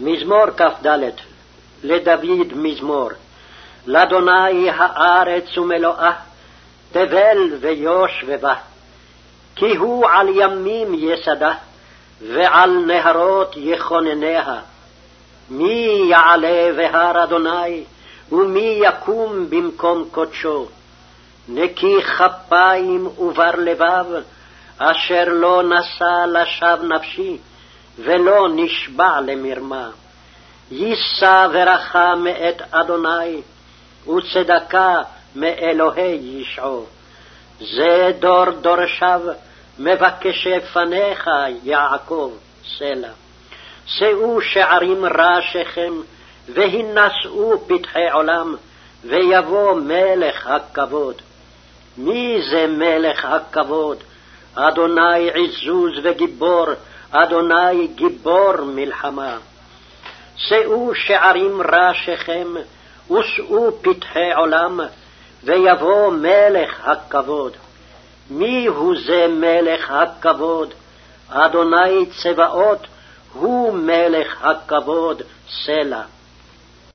מזמור כ"ד. לדוד מזמור. לאדוני הארץ ומלואה, תבל ויושב בה. כי הוא על ימים יסדה, ועל נהרות יכונניה. מי יעלה בהר אדוני, ומי יקום במקום קודשו? נקי כפיים ובר לבב, אשר לא נשא לשווא נפשי, ולא נשבע למרמה. יישא ברכה מאת אדוני, וצדקה מאלוהי ישעו. זה דור דורשיו, מבקשי פניך יעקב, סלה. שאו שערים ראשיכם, והינשאו פתחי עולם, ויבוא מלך הכבוד. מי זה מלך הכבוד? אדוני עזוז וגיבור, אדוני גיבור מלחמה. שאו שערים ראשיכם, ושאו פתחי עולם, ויבוא מלך הכבוד. מי הוא זה מלך הכבוד? אדוני צבאות, הוא מלך הכבוד, סלה.